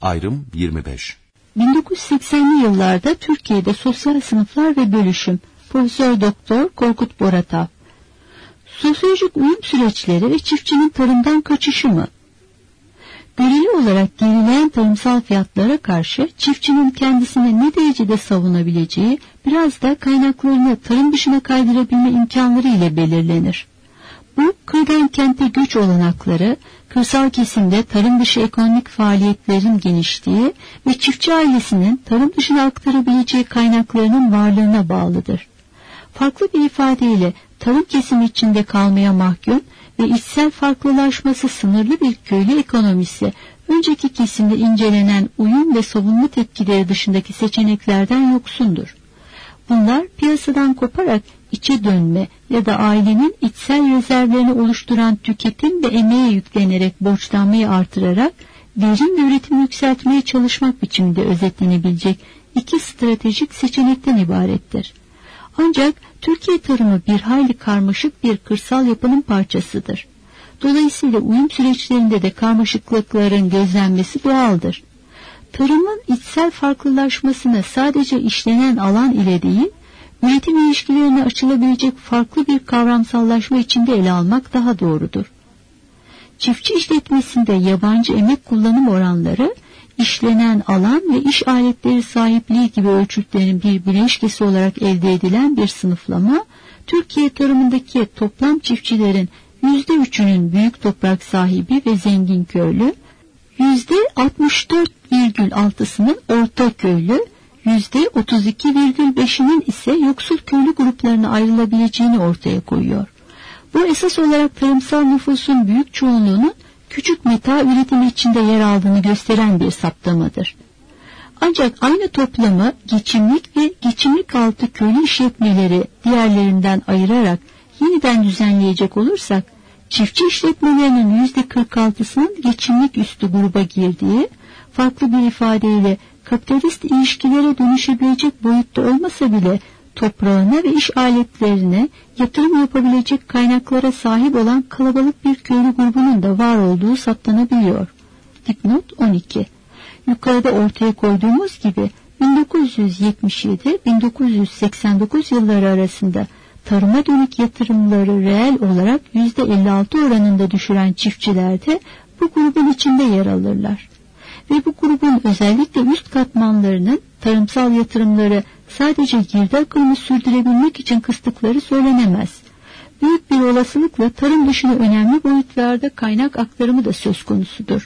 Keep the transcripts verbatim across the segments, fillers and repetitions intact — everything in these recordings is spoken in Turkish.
Ayrım yirmi beş. bin dokuz yüz seksenli yıllarda Türkiye'de sosyal sınıflar ve bölüşüm. Profesör Doktor Korkut Boratav. Sosyolojik uyum süreçleri ve çiftçinin tarımdan kaçışı mı? Göreli olarak gerileyen tarımsal fiyatlara karşı çiftçinin kendisini ne derecede savunabileceği biraz da kaynaklarını tarım dışına kaydırabilme imkanları ile belirlenir. Bu, kırdan kente göç olanakları, kırsal kesimde tarım dışı ekonomik faaliyetlerin genişliği ve çiftçi ailesinin tarım dışına aktarabileceği kaynaklarının varlığına bağlıdır. Farklı bir ifadeyle tarım kesimi içinde kalmaya mahkum ve içsel farklılaşması sınırlı bir köylü ekonomisi, önceki kesimde incelenen uyum ve savunma tepkileri dışındaki seçeneklerden yoksundur. Bunlar piyasadan koparak içe dönme ya da ailenin içsel rezervlerini oluşturan tüketim ve emeğe yüklenerek borçlanmayı artırarak verim ve üretimi yükseltmeye çalışmak biçiminde özetlenebilecek iki stratejik seçenekten ibarettir. Ancak Türkiye tarımı bir hayli karmaşık bir kırsal yapının parçasıdır. Dolayısıyla uyum süreçlerinde de karmaşıklıkların gözlenmesi doğaldır. Tarımın içsel farklılaşmasını sadece işlenen alan ile değil, üretim ilişkilerine açılabilecek farklı bir kavramsallaşma içinde ele almak daha doğrudur. Çiftçi işletmesinde yabancı emek kullanım oranları, işlenen alan ve iş aletleri sahipliği gibi ölçütlerin bir bileşkesi olarak elde edilen bir sınıflama, Türkiye tarımındaki toplam çiftçilerin yüzde üçünün büyük toprak sahibi ve zengin köylü, yüzde altmış dört virgül altısının orta köylü, yüzde otuz iki virgül beşinin ise yoksul köylü gruplarına ayrılabileceğini ortaya koyuyor. Bu esas olarak tarımsal nüfusun büyük çoğunluğunun küçük meta üretimi içinde yer aldığını gösteren bir saptamadır. Ancak aynı toplamı geçimlik ve geçimlik altı köylü işletmeleri diğerlerinden ayırarak yeniden düzenleyecek olursak, çiftçi işletmelerinin yüzde kırk altısının geçimlik üstü gruba girdiği, farklı bir ifadeyle kapitalist ilişkilere dönüşebilecek boyutta olmasa bile toprağına ve iş aletlerine yatırım yapabilecek kaynaklara sahip olan kalabalık bir köylü grubunun da var olduğu saptanabiliyor. Dipnot on iki. Yukarıda ortaya koyduğumuz gibi bin dokuz yüz yetmiş yedi - bin dokuz yüz seksen dokuz yılları arasında tarıma dönük yatırımları reel olarak yüzde elli altı oranında düşüren çiftçiler de bu grubun içinde yer alırlar. Ve bu grubun özellikle üst katmanlarının tarımsal yatırımları sadece girdi akımını sürdürebilmek için kıstıkları söylenemez. Büyük bir olasılıkla tarım dışında önemli boyutlarda kaynak aktarımı da söz konusudur.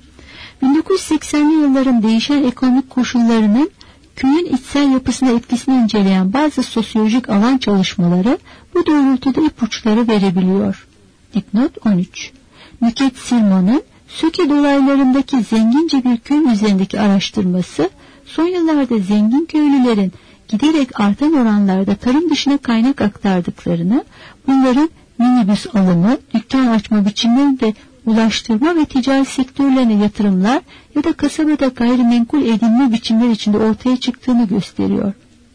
bin dokuz yüz seksenli yılların değişen ekonomik koşullarının köyün içsel yapısına etkisini inceleyen bazı sosyolojik alan çalışmaları bu doğrultuda ipuçları verebiliyor. Dipnot on üç. Nüket Silman'ın Söke dolaylarındaki zengince bir köy üzerindeki araştırması, son yıllarda zengin köylülerin giderek artan oranlarda tarım dışına kaynak aktardıklarını, bunların minibüs alımı, dükkan açma biçimlerinde ulaştırma ve ticaret sektörlerine yatırımlar ya da kasabada gayrimenkul edinme biçimleri içinde ortaya çıktığını gösteriyor.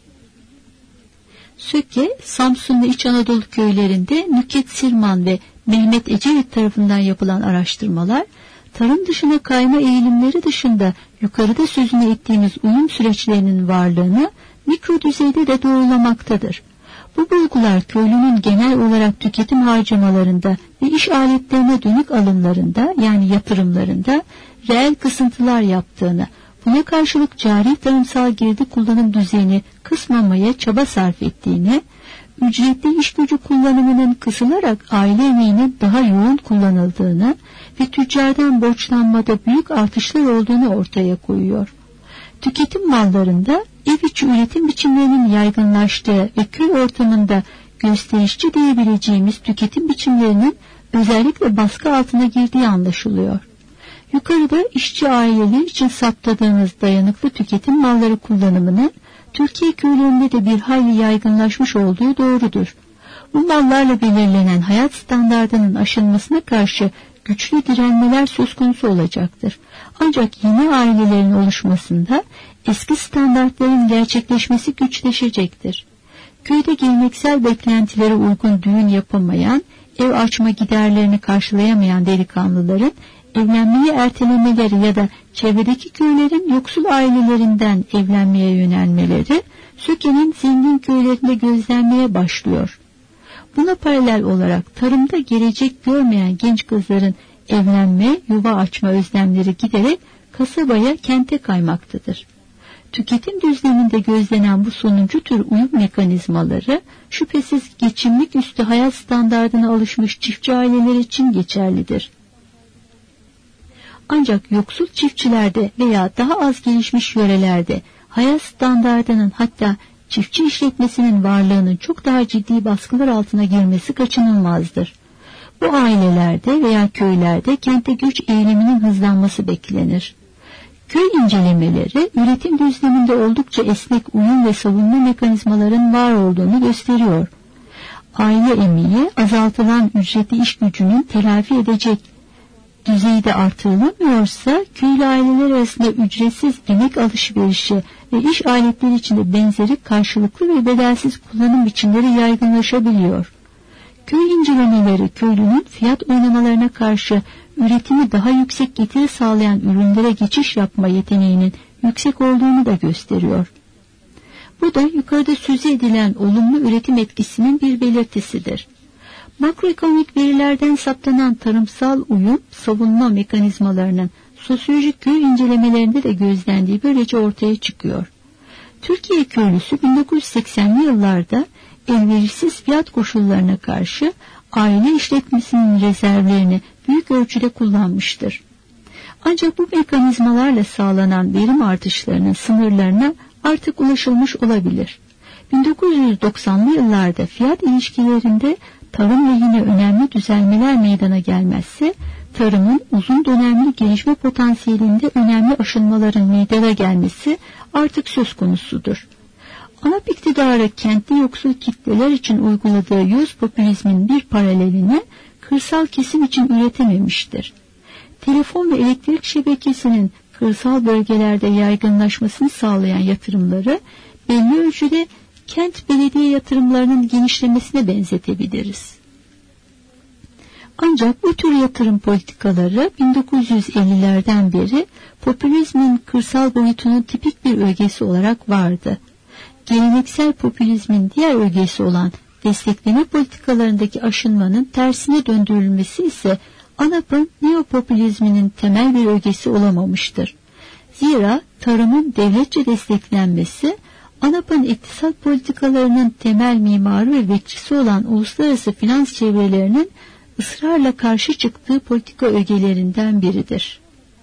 Söke, Samsun ve İç Anadolu köylerinde Nüket Sirman ve Mehmet Ecevit tarafından yapılan araştırmalar, tarım dışına kayma eğilimleri dışında yukarıda sözünü ettiğimiz uyum süreçlerinin varlığını mikro düzeyde de doğrulamaktadır. Bu bulgular köylünün genel olarak tüketim harcamalarında ve iş aletlerine dönük alımlarında, yani yatırımlarında reel kısıntılar yaptığını, buna karşılık cari tarımsal girdi kullanım düzeyini kısmamaya çaba sarf ettiğini, ücretli iş gücü kullanımının kısılarak aile emeğinin daha yoğun kullanıldığını ve tüccardan borçlanmada büyük artışlar olduğunu ortaya koyuyor. Tüketim mallarında ev içi üretim biçimlerinin yaygınlaştığı ve köy ortamında gösterişçi diyebileceğimiz tüketim biçimlerinin özellikle baskı altına girdiği anlaşılıyor. Yukarıda işçi aileler için saptadığımız dayanıklı tüketim malları kullanımının Türkiye köylerinde de bir hayli yaygınlaşmış olduğu doğrudur. Bu mallarla belirlenen hayat standardının aşılmasına karşı güçlü direnmeler söz konusu olacaktır. Ancak yeni ailelerin oluşmasında eski standartların gerçekleşmesi güçleşecektir. Köyde geleneksel beklentilere uygun düğün yapamayan, ev açma giderlerini karşılayamayan delikanlıların evlenmeyi ertelemeleri ya da çevredeki köylerin yoksul ailelerinden evlenmeye yönelmeleri Söke'nin zengin köylerinde gözlenmeye başlıyor. Buna paralel olarak tarımda gelecek görmeyen genç kızların evlenme, yuva açma özlemleri giderek kasabaya, kente kaymaktadır. Tüketim düzleminde gözlenen bu sonuncu tür uyum mekanizmaları şüphesiz geçimlik üstü hayat standardına alışmış çiftçi aileler için geçerlidir. Ancak yoksul çiftçilerde veya daha az gelişmiş yörelerde hayat standardının, hatta çiftçi işletmesinin varlığının çok daha ciddi baskılar altına girmesi kaçınılmazdır. Bu ailelerde veya köylerde kente göç eğiliminin hızlanması beklenir. Köy incelemeleri üretim düzleminde oldukça esnek uyum ve savunma mekanizmaların var olduğunu gösteriyor. Aile emeği azaltılan ücretli iş gücünün telafi edecek düzeyde artırılamıyorsa, köylü aileler arasında ücretsiz emek alışverişi ve iş aletleri içinde benzeri karşılıklı ve bedelsiz kullanım biçimleri yaygınlaşabiliyor. Köy incelemeleri köylünün fiyat oynamalarına karşı üretimi daha yüksek getiri sağlayan ürünlere geçiş yapma yeteneğinin yüksek olduğunu da gösteriyor. Bu da yukarıda sözü edilen olumlu üretim etkisinin bir belirtisidir. Makroekonomik verilerden saptanan tarımsal uyum savunma mekanizmalarının sosyolojik köy incelemelerinde de gözlendiği böylece ortaya çıkıyor. Türkiye köylüsü bin dokuz yüz seksenli yıllarda elverişsiz fiyat koşullarına karşı aile işletmesinin rezervlerini büyük ölçüde kullanmıştır. Ancak bu mekanizmalarla sağlanan verim artışlarının sınırlarına artık ulaşılmış olabilir. bin dokuz yüz doksanlı yıllarda fiyat ilişkilerinde tarım lehine önemli düzelmeler meydana gelmezse, tarımın uzun dönemli gelişme potansiyelinde önemli aşınmaların meydana gelmesi artık söz konusudur. ANAP iktidarı kentli yoksul kitleler için uyguladığı yüz popülizmin bir paralelini kırsal kesim için üretememiştir. Telefon ve elektrik şebekesinin kırsal bölgelerde yaygınlaşmasını sağlayan yatırımları belli ölçüde kent belediye yatırımlarının genişlemesine benzetebiliriz. Ancak bu tür yatırım politikaları bin dokuz yüz ellilerden beri popülizmin kırsal boyutunun tipik bir ögesi olarak vardı. Geleneksel popülizmin diğer ögesi olan destekleme politikalarındaki aşınmanın tersine döndürülmesi ise ANAP'ın neopopülizminin temel bir ögesi olamamıştır. Zira tarımın devletçe desteklenmesi, ANAP'ın iktisat politikalarının temel mimarı ve bekçisi olan uluslararası finans çevrelerinin ısrarla karşı çıktığı politika ögelerinden biridir.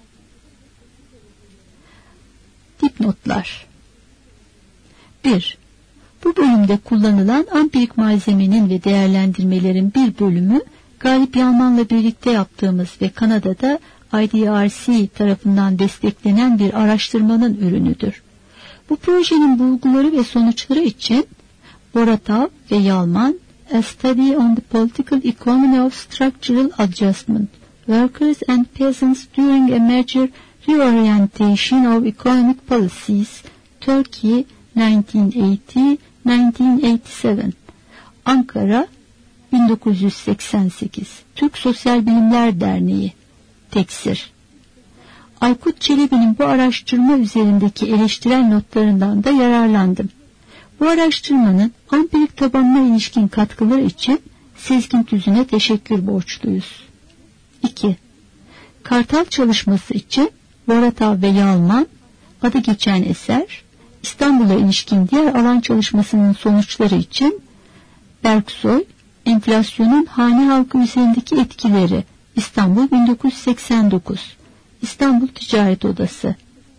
Dipnotlar. bir. Bu bölümde kullanılan ampirik malzemenin ve değerlendirmelerin bir bölümü Galip Yalman'la birlikte yaptığımız ve Kanada'da I D R C tarafından desteklenen bir araştırmanın ürünüdür. Bu projenin bulguları ve sonuçları için Boratav ve Yalman, A Study on the Political Economy of Structural Adjustment, Workers and Peasants During a Major Reorientation of Economic Policies, Turkey nineteen eighty to nineteen eighty-seven, Ankara bin dokuz yüz seksen sekiz, Türk Sosyal Bilimler Derneği, Teksir. Aykut Çelebi'nin bu araştırma üzerindeki eleştirel notlarından da yararlandım. Bu araştırmanın ampirik tabanına ilişkin katkıları için Sezgin Tüzün'e teşekkür borçluyuz. iki. Kartal çalışması için Boratav ve Yalman, adı geçen eser, İstanbul'a ilişkin diğer alan çalışmasının sonuçları için Berksoy, enflasyonun hane halkı üzerindeki etkileri, İstanbul bin dokuz yüz seksen dokuz, İstanbul Ticaret Odası.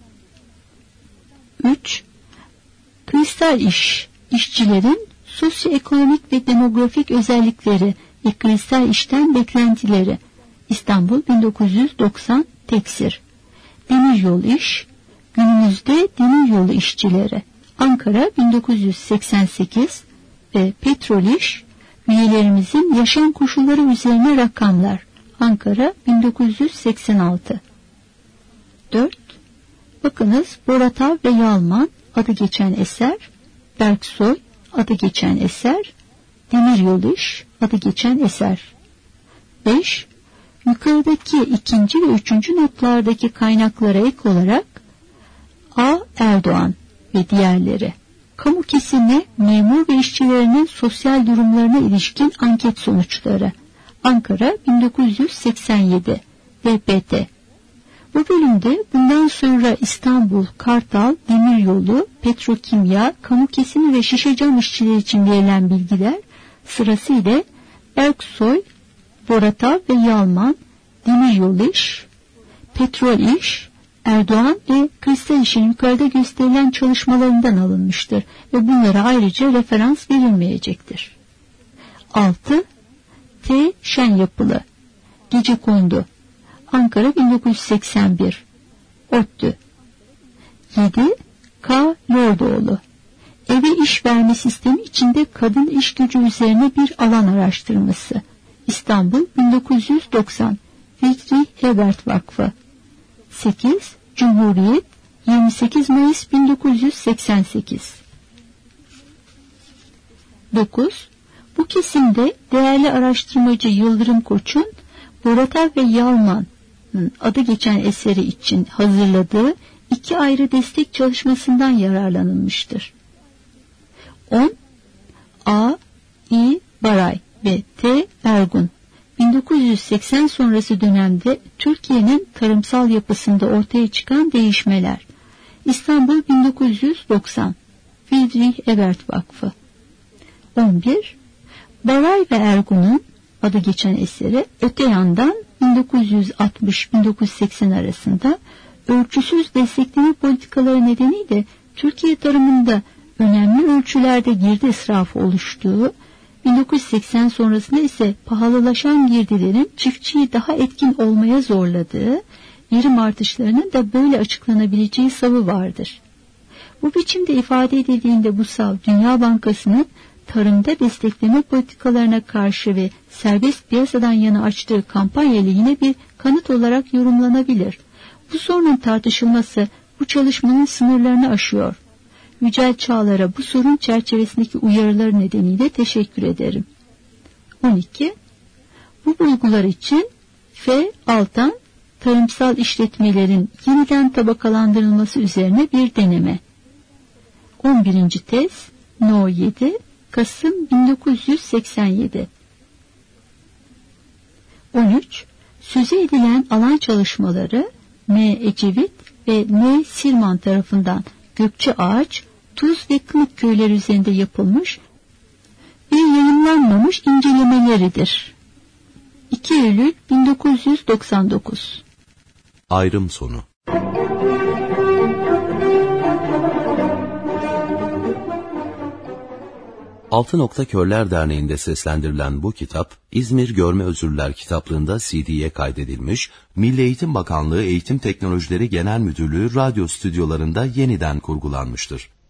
üç. Kristal iş, işçilerin sosyoekonomik ve demografik özellikleri ve kristal işten beklentileri, İstanbul bin dokuz yüz doksan, Teksir. Demiryolu iş, günümüzde demiryolu işçileri, Ankara bin dokuz yüz seksen sekiz ve Petrol iş, üyelerimizin yaşam koşulları üzerine rakamlar, Ankara bin dokuz yüz seksen altı. dört. Bakınız Boratav ve Yalman, adı geçen eser, Berksoy, adı geçen eser, Demiryolu iş, adı geçen eser. beş. Yukarıdaki ikinci ve üçüncü notlardaki kaynaklara ek olarak A. Erdoğan ve diğerleri, kamu kesimine, memur ve işçilerinin sosyal durumlarına ilişkin anket sonuçları, Ankara bin dokuz yüz seksen yedi, D P T. Bu bölümde bundan sonra İstanbul, Kartal, Demiryolu, Petrokimya, kamu kesimi ve şişe cam işçileri için verilen bilgiler sırasıyla Erksoy, Boratav ve Yalman, Demiryolu İş, Petrol İş, Erdoğan ve Kristal İş'in yukarıda gösterilen çalışmalarından alınmıştır ve bunlara ayrıca referans verilmeyecektir. altı. T. Şen Yapılı, Gecekondu, Ankara bin dokuz yüz seksen bir, ODTÜ. yedi. K. Lordoğlu, Eve iş verme sistemi içinde kadın iş gücü üzerine bir alan araştırması, İstanbul bin dokuz yüz doksan, Friedrich Ebert Vakfı. sekiz. Cumhuriyet, yirmi sekiz Mayıs bin dokuz yüz seksen sekiz. dokuz. Bu kesimde değerli araştırmacı Yıldırım Koç'un Boratav ve Yalman'ın adı geçen eseri için hazırladığı iki ayrı destek çalışmasından yararlanılmıştır. on. A. İ. Baray ve T. Ergun, bin dokuz yüz seksen sonrası dönemde Türkiye'nin tarımsal yapısında ortaya çıkan değişmeler, İstanbul bin dokuz yüz doksan, Friedrich Ebert Vakfı. on bir. Baray ve Ergun'un adı geçen eseri, öte yandan bin dokuz yüz altmış bin dokuz yüz seksen arasında ölçüsüz destekleme politikaları nedeniyle Türkiye tarımında önemli ölçülerde girdi israfı oluştuğu, bin dokuz yüz seksen sonrasında ise pahalılaşan girdilerin çiftçiyi daha etkin olmaya zorladığı, verim artışlarının da böyle açıklanabileceği savı vardır. Bu biçimde ifade edildiğinde bu sav, Dünya Bankası'nın tarımda destekleme politikalarına karşı ve serbest piyasadan yana açtığı kampanya ile yine bir kanıt olarak yorumlanabilir. Bu sorunun tartışılması bu çalışmanın sınırlarını aşıyor. Yücel Çağlar'a bu sorun çerçevesindeki uyarıları nedeniyle teşekkür ederim. on iki. Bu bulgular için F. Altan, tarımsal işletmelerin yeniden tabakalandırılması üzerine bir deneme. on birinci tez, No yedi, Kasım bin dokuz yüz seksen yedi. on üç. Sözü edilen alan çalışmaları M. Ecevit ve N. Silman tarafından Gökçeağaç, Tuz ve Kınık köyleri üzerinde yapılmış ve yayınlanmamış incelemeleridir. iki Eylül bin dokuz yüz doksan dokuz. Ayrım sonu. Altı Nokta Körler Derneği'nde seslendirilen bu kitap, İzmir Görme Özürler kitaplığında C D'ye kaydedilmiş, Milli Eğitim Bakanlığı Eğitim Teknolojileri Genel Müdürlüğü radyo stüdyolarında yeniden kurgulanmıştır.